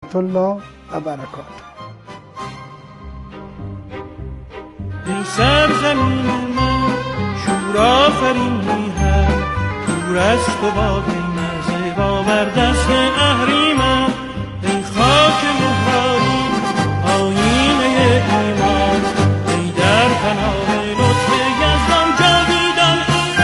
رحمت الله و برکاته. این سرزمین من شور آفرینی هم دور از تو باد این زیبا بر دست اهریمن. ای خاک مهرانی آیینه ایمان، ای در پناه لطف یزدان جاویدان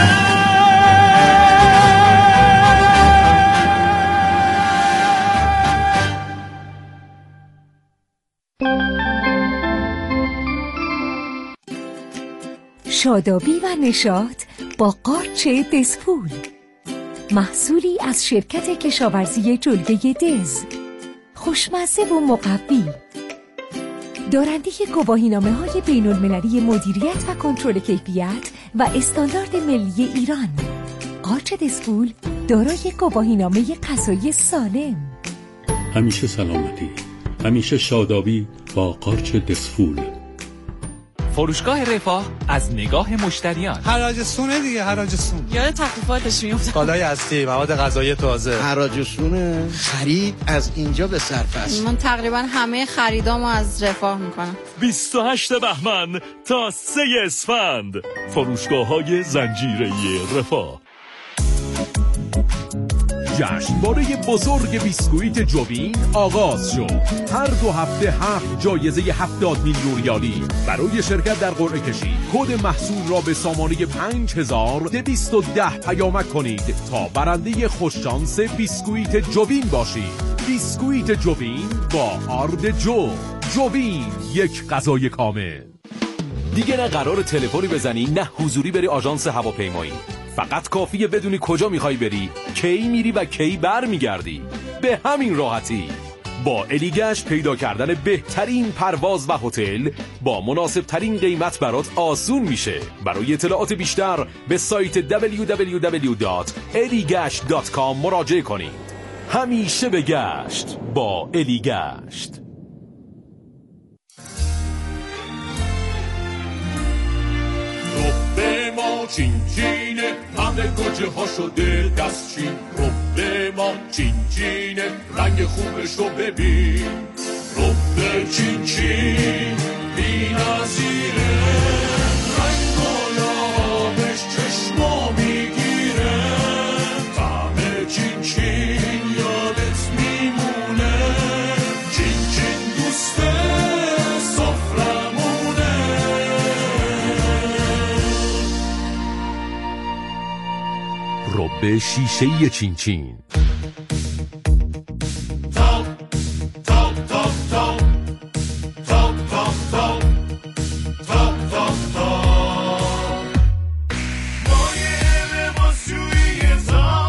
شادابی و نشاط با قارچ دزفول، محصولی از شرکت کشاورزی جلگه دز، خوشمزه و مقوی، دارنده گواهینامه‌های بین‌المللی مدیریت و کنترل کیفیت و استاندارد ملی ایران. قارچ دزفول دارای گواهینامه غذایی سالم. همیشه سلامتی، همیشه شادابی با قارچ دزفول. فروشگاه رفاه از نگاه مشتریان. حراج سونه دیگه، حراج سون. یاد تخفیفاتش میافتم. کالای اصلی، مواد غذایی تازه. حراج سونه. خرید از اینجا به صرف است. من تقریبا همه خریدامو از رفاه میکنم. 28 بهمن تا 3 اسفند، فروشگاه‌های زنجیره‌ای رفاه. جشنواره بزرگ بیسکویت جوین آغاز شد. هر 2 هفته 7 جایزه 70 میلیون ریالی. برای شرکت در قرعه کشی کد محصول را به سامانه 5210 پیامک کنید تا برنده خوششانس بیسکویت جوین باشید. بیسکویت جوین با آرد جوین، یک غذای کامل. دیگه نه قرار تلفنی بزنی نه حضوری بری آژانس هواپیمایی. فقط کافیه بدونی کجا میخوای بری، کی میری و کی برمیگردی. به همین راحتی با الیگشت پیدا کردن بهترین پرواز و هتل با مناسب ترین قیمت برات آسون میشه. برای اطلاعات بیشتر به سایت www.eligashт.com مراجعه کنید. همیشه به گشت با الیگشت. چین چینه همه گوجه ها شده دستچین. ربه ما چین چینه رنگ خوبش رو ببین. ربه چین چین بی نظیره، رنگ گلابش چشما میگیره. طعم چین چین یادت میمونه، چین چین دوست سفرمونه. رب شیشه‌ای چین چین. تاپ تاپ تاپ تاپ تاپ تاپ تاپ تاپ تاپ تاپ. مایه لباسشویی تاپ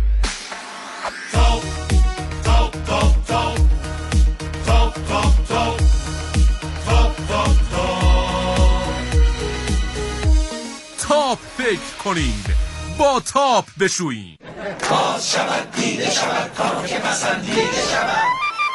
تاپ تاپ تاپ تاپ تاپ تاپ تاپ تاپ تاپ تاپ فکر کنید، با تاپ بشوییم. باز شود دیده شود کار که پسندیده شود.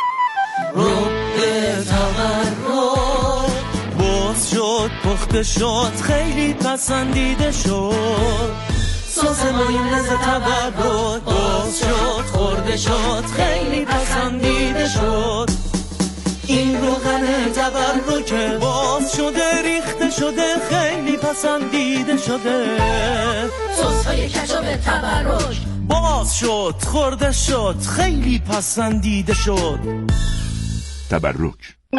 رب تورق باز شد، پخته شد، خیلی پسندیده شد. سس مایونز تورق باز شد، خورده شد، خیلی پسندیده شد. این روغن تورق باز شده، ریخته شده، خیلی پسندیده شده. سس های کچاپ تورق باز شد، خورده شد، خیلی پسندیده شد. تبرک.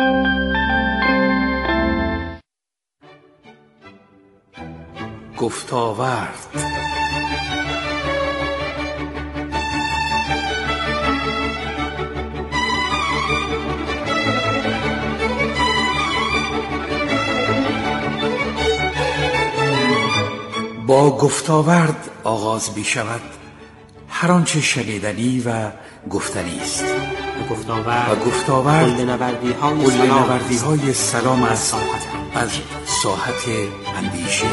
گفتاورد. با گفتاورد آغاز بی شود هر آنچه شنیدنی و گفتنی است. و گفتاورد نوردی های سلام از ساحت اندیشه.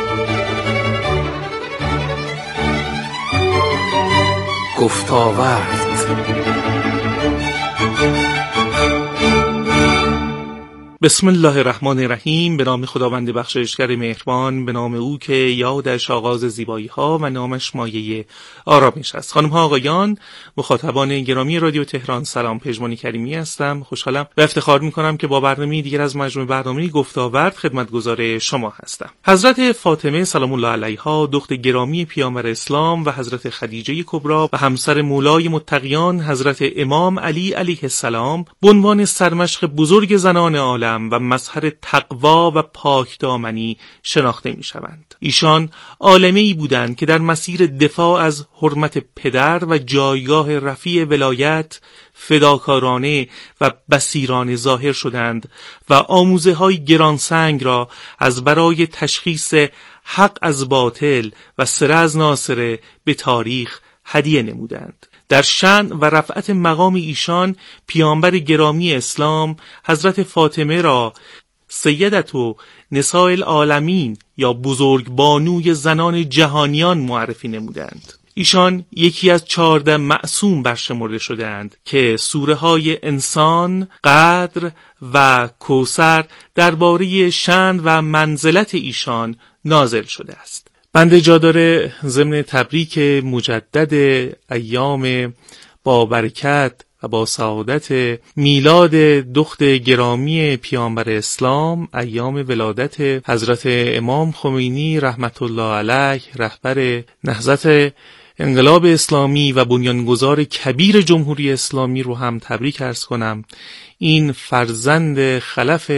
گفتاورد. 1 بسم الله الرحمن الرحیم. به نام خداوند بخشایشگر مهربان، به نام او که یادش آغاز زیبایی ها و نامش مایه آرامش است. خانم ها آقایان، مخاطبان گرامی رادیو تهران، سلام. پژمان کریمی هستم. خوشحالم و افتخار میکنم که با برنامه دیگر از مجموعه برنامه گفت‌وآورد خدمتگزار شما هستم. حضرت فاطمه سلام الله علیها، دختر گرامی پیامبر اسلام، و حضرت خدیجه کبری و همسر مولای متقیان حضرت امام علی علیه السلام به عنوان سرمشق بزرگ زنان عالم و مظهر تقوا و پاکدامنی شناخته می‌شوند. ایشان عالمه‌ای بودند که در مسیر دفاع از حرمت پدر و جایگاه رفیع ولایت فداکارانه و بصیرانه ظاهر شدند و آموزه‌های گرانسنگ را از برای تشخیص حق از باطل و سره از ناصره به تاریخ هدیه نمودند. در شأن و رفعت مقام ایشان پیامبر گرامی اسلام حضرت فاطمه را سیدتو نساء العالمین یا بزرگ بانوی زنان جهانیان معرفی نمودند. ایشان یکی از 14 معصوم برشمرده شدند که سوره های انسان، قدر و کوثر درباره شأن و منزلت ایشان نازل شده است. بنده جا داره ضمن تبریک مجدد ایام با برکت و با سعادت میلاد دخت گرامی پیامبر اسلام، ایام ولادت حضرت امام خمینی رحمت الله علیه، رهبر نهضت انقلاب اسلامی و بنیانگذار کبیر جمهوری اسلامی رو هم تبریک عرض کنم. این فرزند خلف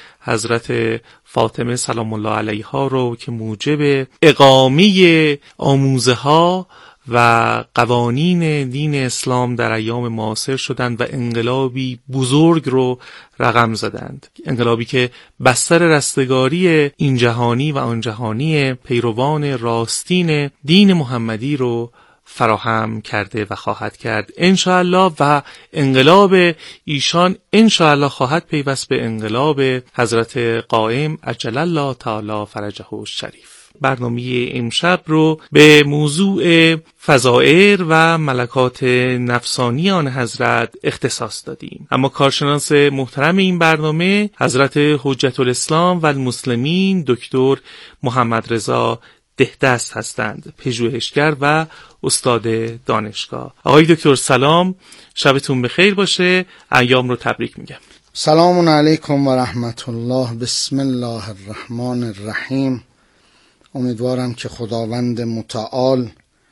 حضرت فاطمه سلام الله علیها رو که موجب اقامه آموزه ها و قوانین دین اسلام در ایام معاصر شدند و انقلابی بزرگ رو رقم زدند. انقلابی که بستر رستگاری این جهانی و آن جهانی پیروان راستین دین محمدی رو فراهم کرده و خواهد کرد انشاءالله، و انقلاب ایشان انشاءالله خواهد پیوست به انقلاب حضرت قائم عجل الله تعالی فرجه الشریف. برنامه امشب رو به موضوع فضائل و ملکات نفسانی آن حضرت اختصاص دادیم، اما کارشناس محترم این برنامه حضرت حجت الاسلام و المسلمین دکتر محمد رضا دهدست هستند، پژوهشگر و استاد دانشگاه. آقای دکتر سلام، شبتون بخیر باشه، ایام رو تبریک میگم. سلام علیکم و رحمت الله. بسم الله الرحمن الرحیم. امیدوارم که خداوند متعال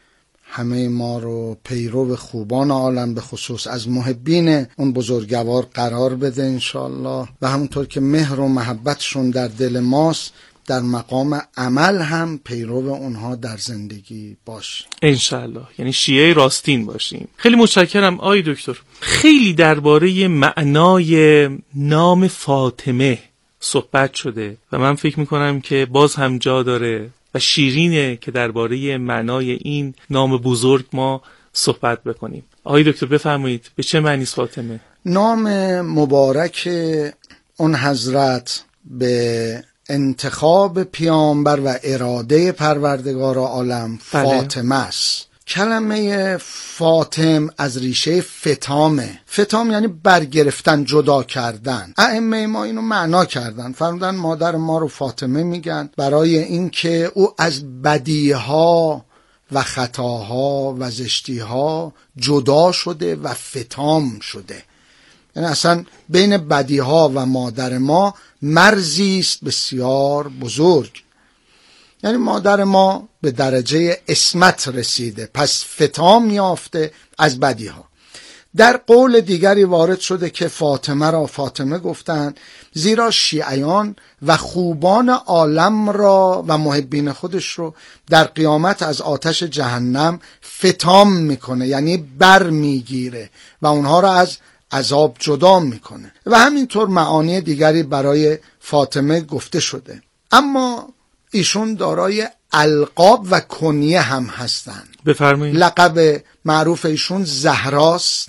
همه ما رو پیرو خوبان عالم به خصوص از محبین اون بزرگوار قرار بده انشاءالله، و همونطور که مهر و محبتشون در دل ماست در مقام عمل هم پیرو اونها در زندگی باشیم انشاءالله، یعنی شیعه راستین باشیم. خیلی متشکرم آقای دکتر. خیلی درباره معنای نام فاطمه صحبت شده و من فکر میکنم که باز هم جا داره و شیرینه که درباره معنای این نام بزرگ ما صحبت بکنیم. آقای دکتر بفرمایید به چه معنی فاطمه؟ نام مبارک اون حضرت به انتخاب پیامبر و اراده پروردگار عالم فاطمه است. کلمه فاطم از ریشه فتامه. فتام یعنی برگرفتن، جدا کردن. ائمه ما اینو معنا کردن، فرمودن مادر ما رو فاطمه میگن برای اینکه او از بدیها و خطاها و زشتیها جدا شده و فتام شده. یعنی اصلا بین بدیها و مادر ما مرزی است بسیار بزرگ. یعنی مادر ما به درجه عصمت رسیده، پس فتام یافته از بدیها. در قول دیگری وارد شده که فاطمه را فاطمه گفتند زیرا شیعیان و خوبان عالم را و محبین خودش رو در قیامت از آتش جهنم فتام میکنه، یعنی بر میگیره و اونها را از عذاب جدا میکنه، و همینطور معانی دیگری برای فاطمه گفته شده. اما ایشون دارای القاب و کنیه هم هستند. بفرمایید. لقب معروف ایشون زهراست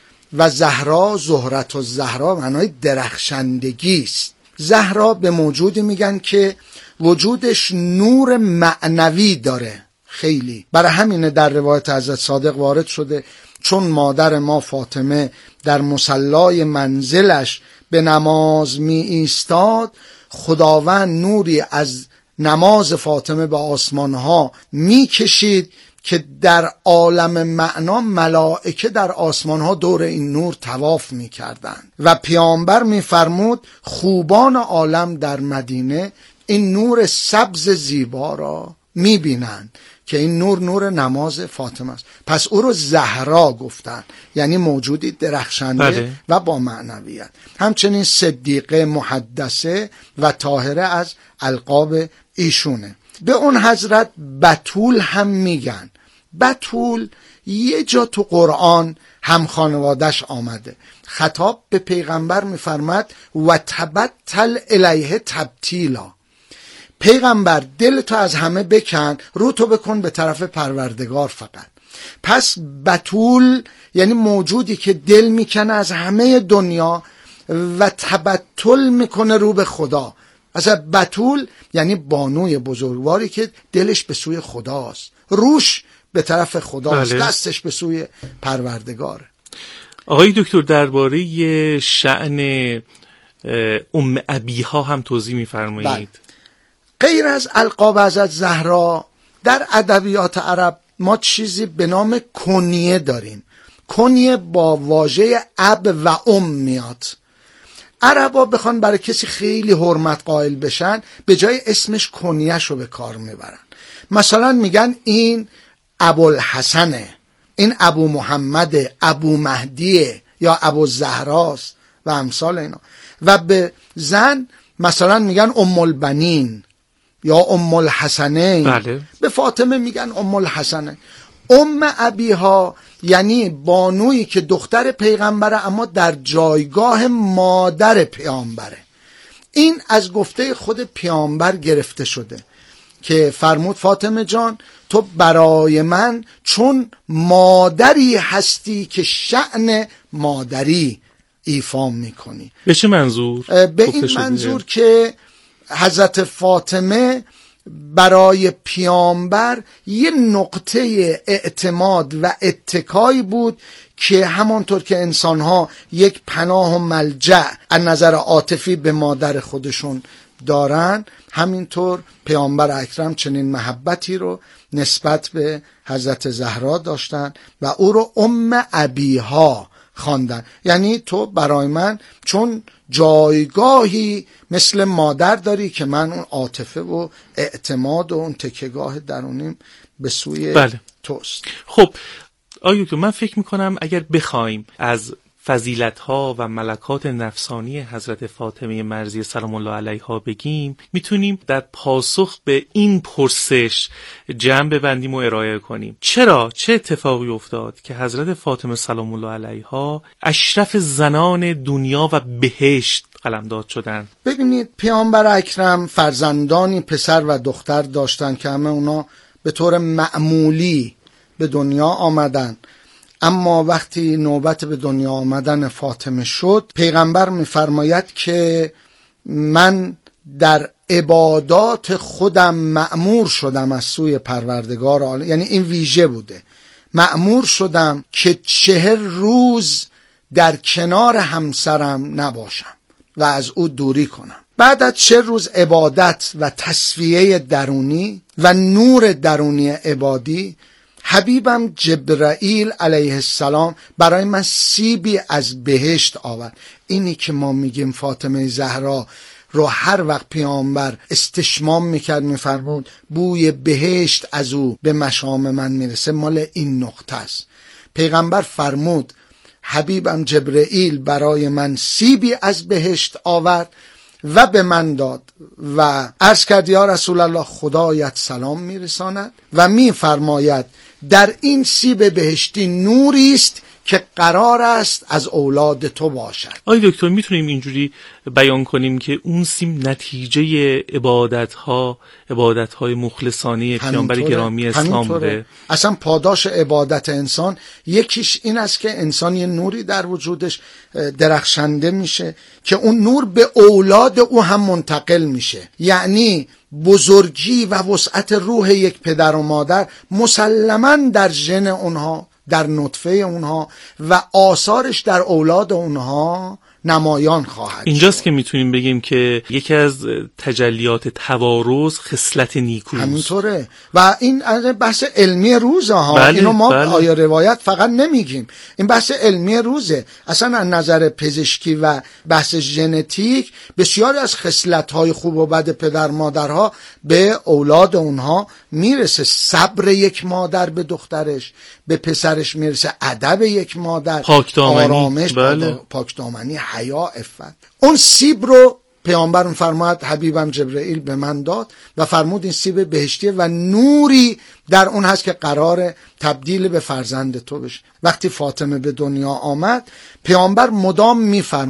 و زهرا زهرت و زهرا معنای درخشندگی است. زهرا به موجودی میگن که وجودش نور معنوی داره خیلی. برای همینه در روایت حضرت صادق وارد شده چون مادر ما فاطمه در مصلای منزلش به نماز می ایستاد، خداوند نوری از نماز فاطمه به آسمانها می کشید که در عالم معنا ملائکه در آسمانها دور این نور طواف می کردند و پیامبر می فرمود خوبان عالم در مدینه این نور سبز زیبا را می بینند که این نور نور نماز فاطمه است. پس او رو زهرا گفتن، یعنی موجودی درخشنده و با معنویت. همچنین صدیقه، محدثه و طاهره از القاب ایشونه. به اون حضرت بتول هم میگن. بتول یه جا تو قرآن هم خانوادش آمده. خطاب به پیغمبر میفرماد و تبتل الیه تبتیلا، پیغمبر دل تو از همه بکن، رو تو بکن به طرف پروردگار فقط. پس بتول یعنی موجودی که دل میکنه از همه دنیا و تبتل میکنه رو به خدا. اصلا بتول یعنی بانوی بزرگواری که دلش به سوی خداست، روش به طرف خداست، دستش به سوی پروردگاره. آقای دکتر درباره شأن ام ابیها هم توضیح میفرمایید؟ غیر از القاب حضرت زهرا در ادبیات عرب ما چیزی به نام کنیه داریم. کنیه با واژه اب و ام میاد. عربا بخوان برای کسی خیلی حرمت قائل بشن به جای اسمش کنیه‌شو به کار میبرن. مثلا میگن این ابوالحسنه، این ابو محمد، ابو مهدیه یا ابو زهراست و امثال اینا. و به زن مثلا میگن ام البنین یا ام الحسنین. بله. به فاطمه میگن ام الحسنه. ام ابیها یعنی بانویی که دختر پیغمبره اما در جایگاه مادر پیامبره. این از گفته خود پیامبر گرفته شده که فرمود فاطمه جان تو برای من چون مادری هستی که شأن مادری ایفا میکنی. به چه منظور؟ به این منظور که حضرت فاطمه برای پیامبر یه نقطه اعتماد و اتکایی بود که همانطور که انسانها یک پناه و ملجأ از نظر عاطفی به مادر خودشون دارن، همینطور پیامبر اکرم چنین محبتی رو نسبت به حضرت زهرا داشتن و او رو ام ابیها خواندن. یعنی تو برای من چون جایگاهی مثل مادر داری که من اون عاطفه و اعتماد و اون تکیه‌گاه درونیم به سوی توست. خب آیا تو من فکر میکنم اگر بخوایم از فضیلت‌ها و ملکات نفسانی حضرت فاطمه مرضیه سلام الله علیها بگیم، میتونیم در پاسخ به این پرسش جمع ببندیم و ارائه کنیم. چرا؟ چه اتفاقی افتاد که حضرت فاطمه سلام الله علیها اشرف زنان دنیا و بهشت قلمداد شدن؟ ببینید پیامبر اکرم فرزندانی پسر و دختر داشتن که همه اونا به طور معمولی به دنیا آمدن، اما وقتی نوبت به دنیا آمدن فاطمه شد پیغمبر می‌فرماید که من در عبادات خودم مأمور شدم از سوی پروردگار عالم، یعنی این ویژه بوده، مأمور شدم که 40 روز در کنار همسرم نباشم و از او دوری کنم. بعد از 40 روز عبادت و تصفیه درونی و نور درونی عبادی، حبیبم جبرائیل علیه السلام برای من سیبی از بهشت آورد. اینی که ما میگیم فاطمه زهرا رو هر وقت پیامبر استشمام میکرد میفرمود بوی بهشت از او به مشام من میرسه، مال این نقطه است. پیغمبر فرمود حبیبم جبرائیل برای من سیبی از بهشت آورد و به من داد و عرض کرد یا رسول الله خدایت سلام میرساند و میفرماید در این سیب بهشتی نوری است که قرار است از اولاد تو باشد. آقای دکتر میتونیم اینجوری بیان کنیم که اون سیب نتیجه عبادت‌های مخلصانه پیامبر گرامی اسلام بوده؟ اصلا پاداش عبادت انسان یکیش این است که انسان یه نوری در وجودش درخشنده میشه که اون نور به اولاد او هم منتقل میشه. یعنی بزرگی و وسعت روح یک پدر و مادر مسلماً در ژن اونها در نطفه اونها و آثارش در اولاد اونها نمایان خواهد اینجاست شد. که میتونیم بگیم که یکی از تجلیات توارث خصلت نیکوست. همینطوره و این بحث علمی روزه ها. بله، اینو ما بله. آیا روایت فقط نمیگیم، این بحث علمی روزه. اصلا از نظر پزشکی و بحث ژنتیک بسیاری از خصلت‌های خوب و بد پدر مادرها به اولاد اونها میرسه. صبر یک مادر به دخترش، به پسرش میرسه ادب یک مادر، پاکدامنی، آرامش، بله. پاکدامنی، حیا، عفت. اون سیب رو پیامبر فرمود حبیبم جبرئیل به من داد و فرمود این سیب بهشتیه و نوری در اون هست که قرار تبدیل به فرزند تو بشه. وقتی فاطمه به دنیا آمد پیامبر مدام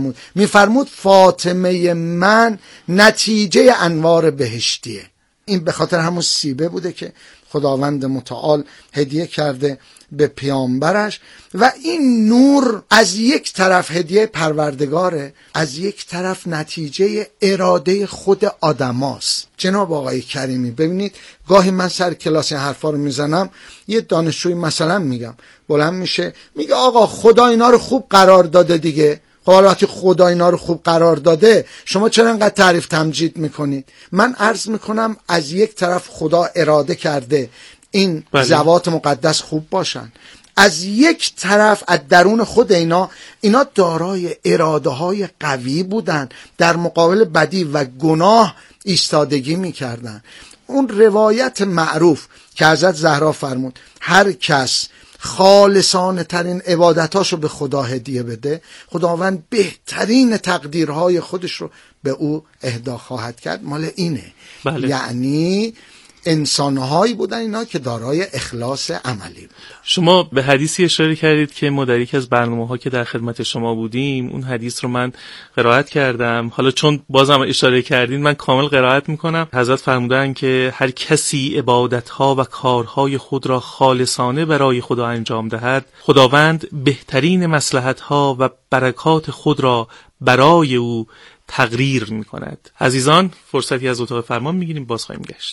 میفرمود فاطمه من نتیجه انوار بهشتیه. این به خاطر همون سیبه بوده که خداوند متعال هدیه کرده به پیامبرش و این نور از یک طرف هدیه پروردگاره، از یک طرف نتیجه اراده خود آدماست. جناب آقای کریمی ببینید گاهی من سر کلاس این حرفا رو میزنم، یه دانشجوی مثلا میگم بلند میشه میگه آقا خدا اینا رو خوب قرار داده دیگه. خب وقتی خدا اینا رو خوب قرار داده شما چرا انقدر تعریف تمجید میکنید؟ من عرض میکنم از یک طرف خدا اراده کرده این ذوات مقدس خوب باشن، از یک طرف از درون خود اینا دارای اراده های قوی بودن، در مقابل بدی و گناه ایستادگی میکردن. اون روایت معروف که حضرت زهرا فرمود هر کس خالصانه ترین عبادتاشو به خدا هدیه بده، خداوند بهترین تقدیرهای خودش رو به او اهدا خواهد کرد. مال اینه. بله. یعنی انسانهایی بودن اینا که دارای اخلاص عملی بودن. شما به حدیثی اشاره کردید که ما در یکی از برنامه‌ها که در خدمت شما بودیم اون حدیث رو من قرائت کردم. حالا چون بازم اشاره کردین من کامل قرائت میکنم. حضرت فرمودن که هر کسی عبادتها و کارهای خود را خالصانه برای خدا انجام دهد، خداوند بهترین مصلحتها و برکات خود را برای او تقریر میکند. عزیزان فرصتی از اتاق فرمان میگیریم، باز خواهیم گشت.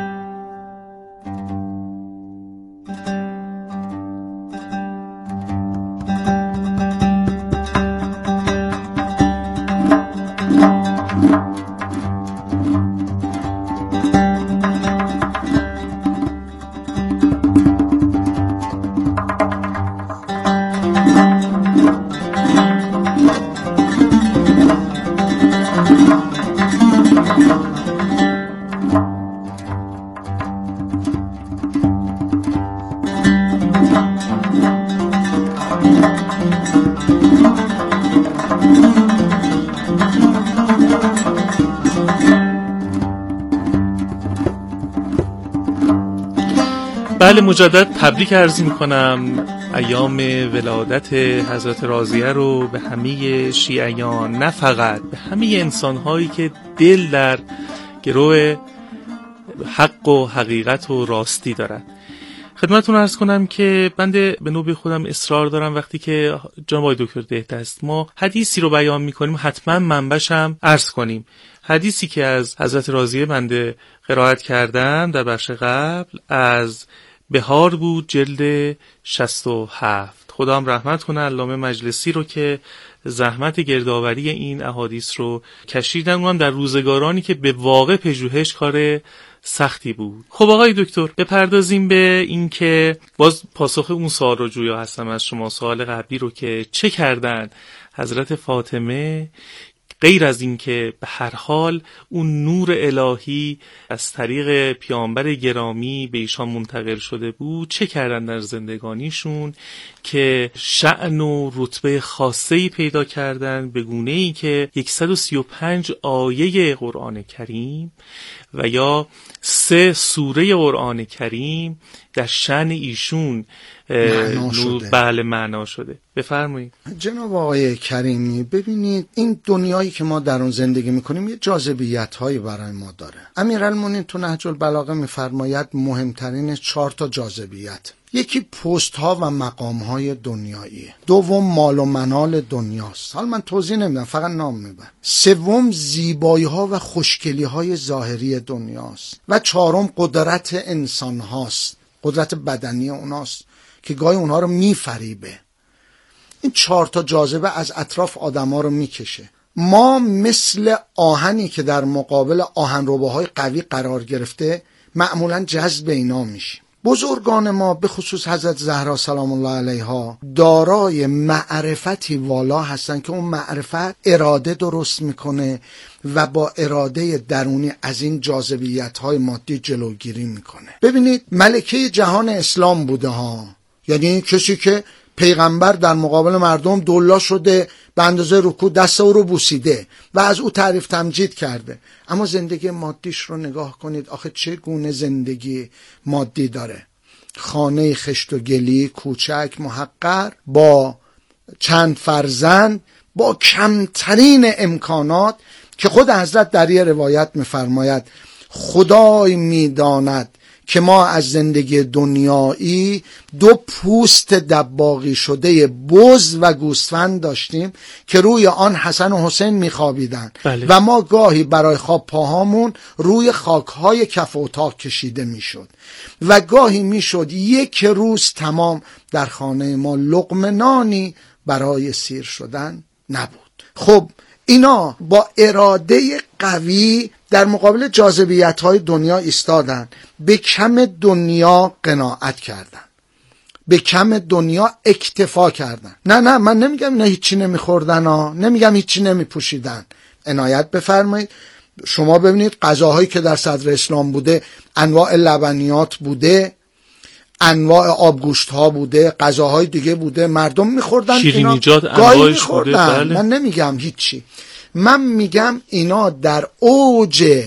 بله مجدد تبریک عرض میکنم ایام ولادت حضرت راضیه رو به همه شیعیان، نه فقط به همه انسانهایی که دل در گروه حق و حقیقت و راستی دارن. خدمتتون عرض کنم که بنده به نوبه خودم اصرار دارم وقتی که جناب آقای دکتر دهدست ما حدیثی رو بیان میکنیم حتما منبعش هم عرض کنیم. حدیثی که از حضرت راضیه بنده قرائت کردم در بخش قبل از بهار بود، جلد 67. خدا هم رحمت کنه علامه مجلسی رو که زحمت گردآوری این احادیث رو کشیدن، اونم در روزگارانی که به واقع پژوهش کار سختی بود. خب آقای دکتر بپردازیم به این که باز پاسخ اون سوال رو جویا هستم از شما، سوال قبلی رو که چه کردن حضرت فاطمه غیر از این که به هر حال اون نور الهی از طریق پیامبر گرامی به ایشان منتقل شده بود، چه کردن در زندگانیشون که شأن و رتبه خاصه‌ای پیدا کردن به گونه‌ای که 135 آیه قرآن کریم و یا 3 سوره قرآن کریم در شأن ایشون معنا شده. بفرمایید. جناب آقای کریمی ببینید این دنیایی که ما در اون زندگی میکنیم یه جاذبیت هایی برای ما داره. امیرالمومنین تو نهج البلاغه میفرماید مهمترین 4 تا جاذبیت، یکی پست ها و مقام های دنیاییه، دوم مال و منال دنیاست، حالا من توضیح نمیدم فقط نام میبرم، سوم زیبایی ها و خوشگلی های ظاهری دنیاست و 4م قدرت انسان هاست، قدرت بدنی اوناست که گاهی اونها رو میفریبه. این 4 تا جاذبه از اطراف آدما رو میکشه. ما مثل آهنی که در مقابل آهنرباهای قوی قرار گرفته معمولا جذب اینا میشیم. بزرگان ما به خصوص حضرت زهرا سلام الله علیها دارای معرفتی والا هستن که اون معرفت اراده درست میکنه و با اراده درونی از این جاذبیت‌های مادی جلوگیری میکنه. ببینید ملکه جهان اسلام بوده ها، یعنی کسی که پیغمبر در مقابل مردم دلا شده، به اندازه رکوع دست او رو بوسیده و از او تعریف تمجید کرده. اما زندگی مادیش رو نگاه کنید، آخه چه گونه زندگی مادی داره. خانه خشت و گلی کوچک محقر با چند فرزند با کمترین امکانات که خود حضرت در یه روایت می‌فرماید خدای می‌داند که ما از زندگی دنیایی 2 پوست دباغی شده بز و گوسفند داشتیم که روی آن حسن و حسین میخوابیدن و ما گاهی برای خواب پاهامون روی خاکهای کف اتاق کشیده میشد و گاهی میشد 1 روز تمام در خانه ما لقمه نانی برای سیر شدن نبود. خب اینا با اراده قوی در مقابل جاذبیت‌های دنیا ایستادن، به کم دنیا قناعت کردن، به کم دنیا اکتفا کردن. نه من نمیگم اینا هیچی نمیخوردن ها، نمیگم هیچی نمیپوشیدن. عنایت بفرمایید شما ببینید غذاهایی که در صدر اسلام بوده، انواع لبنیات بوده، انواع آبگوشت ها بوده، غذاهای دیگه بوده، مردم میخوردن، شیرینیجات انواعش بوده. من نمیگم هیچی، من میگم اینا در اوج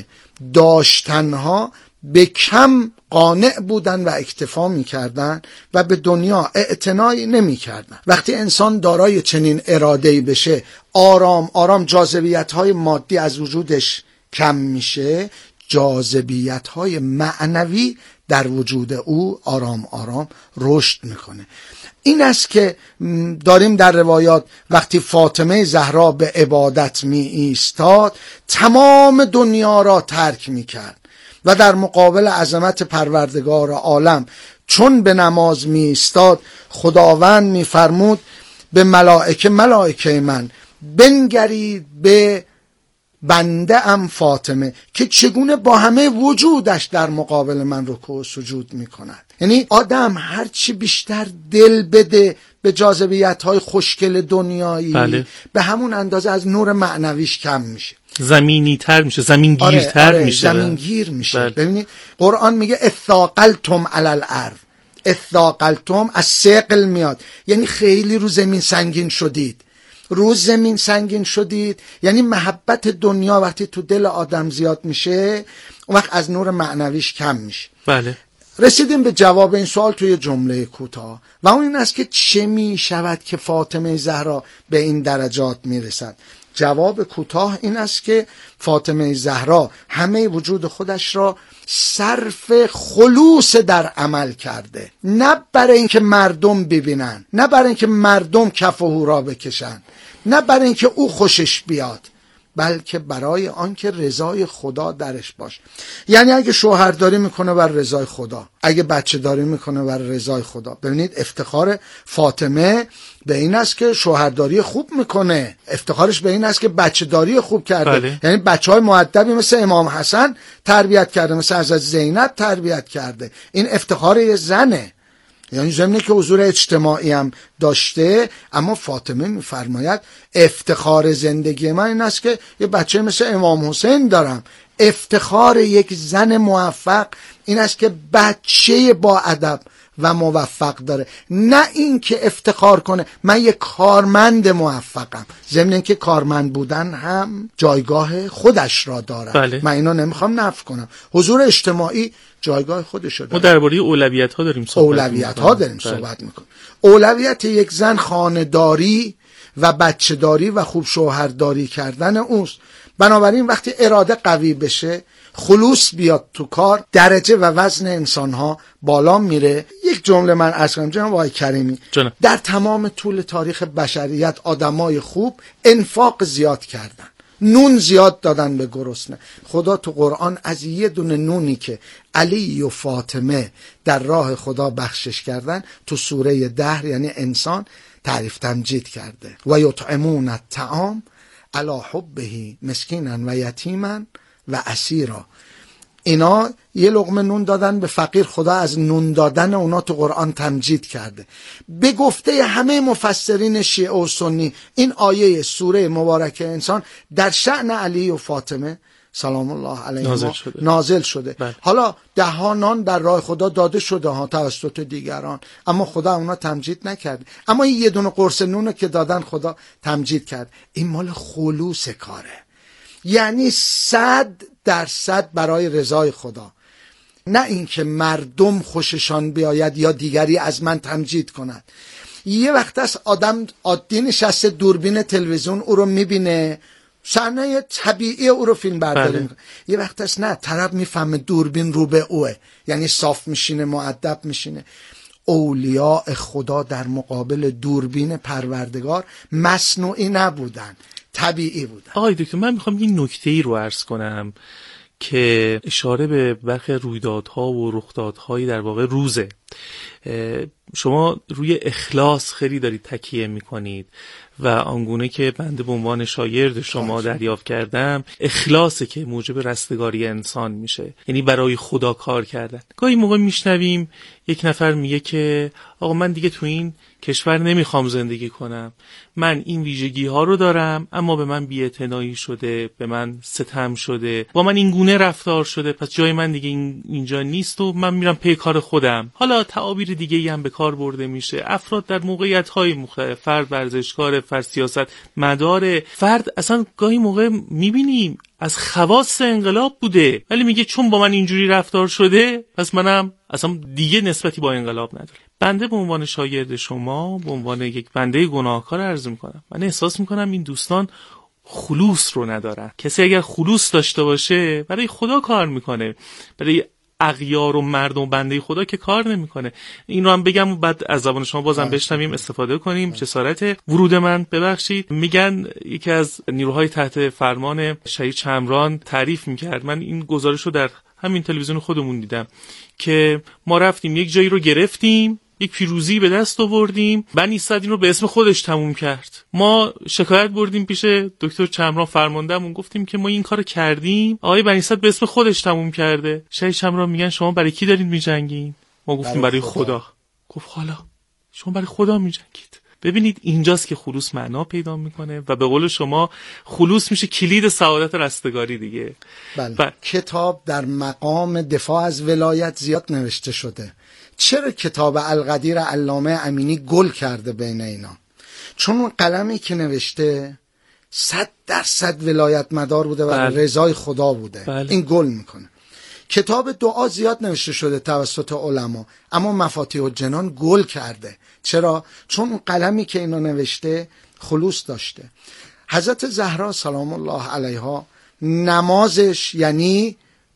داشتنها به کم قانع بودن و اکتفا میکردن و به دنیا اعتنایی نمیکردن. وقتی انسان دارای چنین اراده‌ای بشه، آرام آرام جاذبیت‌های مادی از وجودش کم میشه، جاذبیت‌های معنوی در وجود او آرام آرام رشد میکنه. این است که داریم در روایات وقتی فاطمه زهرا به عبادت می ایستاد تمام دنیا را ترک می کرد و در مقابل عظمت پروردگار عالم چون به نماز می ایستاد خداوند می فرمود به ملائکه من بنگرید به بنده ام فاطمه که چگونه با همه وجودش در مقابل من رکوع و سجود می کند. یعنی آدم هرچی بیشتر دل بده به جاذبیت‌های خوشگل دنیایی به همون اندازه از نور معنویش کم میشه، زمینی تر میشه، زمینگیرتر میشه، زمینگیر میشه. ببینید قرآن میگه اثاقلتم علی الارض، اثاقلتم از ثقل میاد، یعنی خیلی رو زمین سنگین شدید. روز زمین سنگین شدید یعنی محبت دنیا وقتی تو دل آدم زیاد میشه اون وقت از نور معنویش کم میشه. رسیدیم به جواب این سوال توی جمله کوتاه و اون این است که چه می شود که فاطمه زهرا به این درجات میرسد. جواب کوتاه این است که فاطمه زهرا همه وجود خودش را صرف خلوص در عمل کرده، نه برای اینکه مردم ببینن، نه برای اینکه مردم کف و هورا بکشن، نه برای اینکه او خوشش بیاد، بلکه برای آنکه رضای خدا درش باشه. یعنی اگه شوهرداری میکنه بر رضای خدا، اگه بچه داری میکنه بر رضای خدا. ببینید افتخار فاطمه به این است که شوهرداری خوب میکنه، افتخارش به این است که بچه داری خوب کرده. یعنی بچهای مؤدبی مثل امام حسن تربیت کرده، مثل حضرت زینب تربیت کرده. این افتخار یه زنه، یعنی ضمن که حضور اجتماعی هم داشته. اما فاطمه میفرماید افتخار زندگی من این است که یه بچه مثل امام حسین دارم. افتخار یک زن موفق این است که بچه با ادب و موفق داره، نه این که افتخار کنه من یک کارمند موفقم. ضمن اینکه کارمند بودن هم جایگاه خودش را داره. من اینو نمیخوام نفی کنم، حضور اجتماعی جایگاه خودش داره. ما درباره اولویت‌ها داریم صحبت میکنیم. اولویت یک زن خانه‌داری و بچه‌داری و خوب شوهرداری کردن اوست. بنابراین وقتی اراده قوی بشه، خلوص بیاد تو کار، درجه و وزن انسان‌ها بالا میره. یک جمله من عرض کنم جناب آقای کریمی، در تمام طول تاریخ بشریت آدمای خوب انفاق زیاد کردن، نون زیاد دادن به گرسنه. خدا تو قرآن از یه دونه نونی که علی و فاطمه در راه خدا بخشش کردن تو سوره دهر یعنی انسان تعریف تمجید کرده. و یطعمون الطعام علی حبه مسکینا و یتیما و اسیرا. اینا یه لقمه نون دادن به فقیر. خدا از نون دادن اونا تو قرآن تمجید کرده. به گفته همه مفسرین شیعه و سنی این آیه سوره مبارکه انسان در شأن علی و فاطمه سلام الله علیهما نازل شده. حالا 10 نان در راه خدا داده شده ها توسط دیگران، اما خدا اونا تمجید نکرد. اما این یه دونه قرص نون که دادن خدا تمجید کرد. این مال خلوص کاره، یعنی 100% برای رضای خدا، نه اینکه مردم خوششان بیاید یا دیگری از من تمجید کند. یه وقت است آدم عادی نشسته دوربین تلویزیون او رو میبینه، صحنه طبیعی او رو فیلم برداری میکنه. یه وقت است نه، طرف میفهمه دوربین رو به اوه، یعنی صاف میشینه، مؤدب میشینه. اولیاء خدا در مقابل دوربین پروردگار مصنوعی نبودن، طبیعی بودن. آقای دکتر، من میخوام این نکته‌ای رو عرض کنم که اشاره به برخی رویدادها و رخدادهایی در واقع روزه. شما روی اخلاص خیلی دارید تکیه میکنید و آنگونه که بنده به عنوان شاگرد شما دریافت کردم، اخلاصه که موجب رستگاری انسان میشه، یعنی برای خدا کار کردن. گاهی موقع میشنویم یک نفر میگه که آقا من دیگه تو این کشور نمیخوام زندگی کنم، من این ویژگی ها رو دارم اما به من بی‌اعتنایی شده، به من ستم شده، با من این گونه رفتار شده، پس جای من دیگه اینجا نیست و من میرم پی کار خودم. حالا تعابیر دیگه ای هم به کار برده میشه. افراد در موقعیت های مختلف، فرد ورزشکار، فرد سیاست مدار، فرد اصلا گاهی موقع میبینیم از خواص انقلاب بوده ولی میگه چون با من اینجوری رفتار شده پس منم اصلا دیگه نسبتی با انقلاب ندارم. بنده به عنوان شاگرد شما، به عنوان یک بنده گناهکار عرض میکنم، من احساس میکنم این دوستان خلوص رو ندارن. کسی اگر خلوص داشته باشه برای خدا کار میکنه، برای اغیار و مردم بنده خدا که کار نمیکنه. این رو هم بگم و بعد از زبان شما بازم بشنویم، استفاده کنیم. جسارت ورود من ببخشید. میگن یکی از نیروهای تحت فرمان شهید شمران تعریف میکرد، من این گزارش رو در همین تلویزیون خودمون دیدم، که ما رفتیم یک جایی رو گرفتیم، یک پیروزی به دست آوردیم، بنی صد این رو به اسم خودش تموم کرد. ما شکایت بردیم پیش دکتر چمران فرماندهمون، گفتیم که ما این کارو کردیم، آقای بنی صد به اسم خودش تموم کرده. شهید چمران میگن شما برای کی دارید میجنگین؟ ما گفتیم برای خدا. گفت حالا شما برای خدا میجنگید. ببینید اینجاست که خلوص معنا پیدا میکنه و به قول شما خلوص میشه کلید سعادت رستگاری دیگه. بله. کتاب در مقام دفاع از ولایت زیاد نوشته شده. چرا کتاب القدیر علامه امینی گل کرده بین اینا؟ چون اون قلمی که نوشته 100% ولایت مدار بوده و رضای خدا بوده. بله. این گل میکنه. کتاب دعا زیاد نوشته شده توسط علما، اما مفاتیح الجنان گل کرده. چرا؟ چون اون قلمی که اینو نوشته خلوص داشته. حضرت زهرا سلام الله علیها نمازش یعنی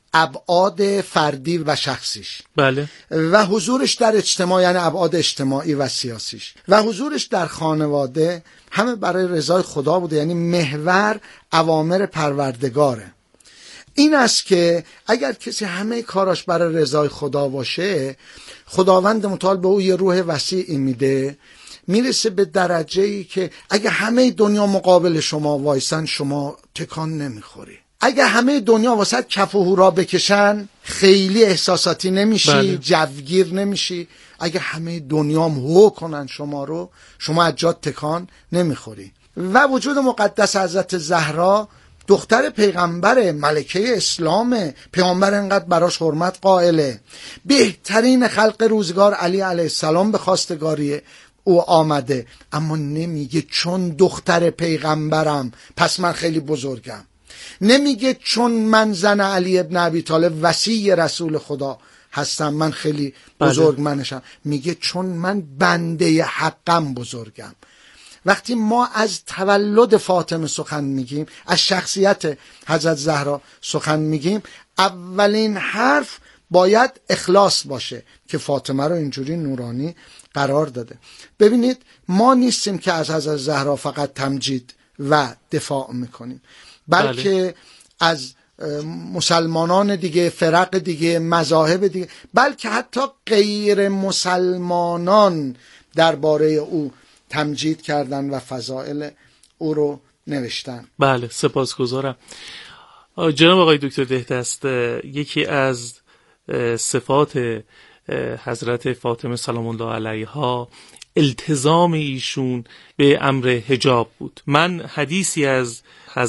ابعاد فردی و شخصیش، بله، و حضورش در اجتماع یعنی ابعاد اجتماعی و سیاسیش، و حضورش در خانواده همه برای رضای خدا بوده، یعنی محور اوامر پروردگاره. این است که اگر کسی همه کاراش برای رضای خدا باشه، خداوند متعال به او یه روح وسیعی میده، میرسه به درجه‌ای که اگه همه دنیا مقابل شما وایسن شما تکان نمیخوری. اگه همه دنیا واسه کف و هورا بکشن خیلی احساساتی نمیشی. بله. جوگیر نمیشی. اگه همه دنیا هم هو کنن شما رو، شما از جات تکان نمیخوری. و وجود مقدس حضرت زهرا دختر پیغمبر، ملکه اسلام، پیغمبر انقدر براش حرمت قائله، بهترین خلق روزگار علی علیه السلام به خواستگاری او آمده، اما نمیگه چون دختر پیغمبرم پس من خیلی بزرگم. نمیگه چون من زن علی ابن ابی طالب وصی رسول خدا هستم من خیلی بزرگ منشم. میگه چون من بنده حقم بزرگم. وقتی ما از تولد فاطمه سخن میگیم، از شخصیت حضرت زهرا سخن میگیم، اولین حرف باید اخلاص باشه که فاطمه رو اینجوری نورانی قرار داده. ببینید ما نیستیم که از حضرت زهرا فقط تمجید و دفاع میکنیم، بلکه از مسلمانان دیگه، فرق دیگه، مذاهب دیگه، بلکه حتی غیر مسلمانان درباره او تمجید کردن و فضائل او رو نوشتن. بله، سپاسگزارم. جناب آقای دکتر دهدست، یکی از صفات حضرت فاطمه سلام الله علیها التزام ایشون به امر حجاب بود. من حدیثی از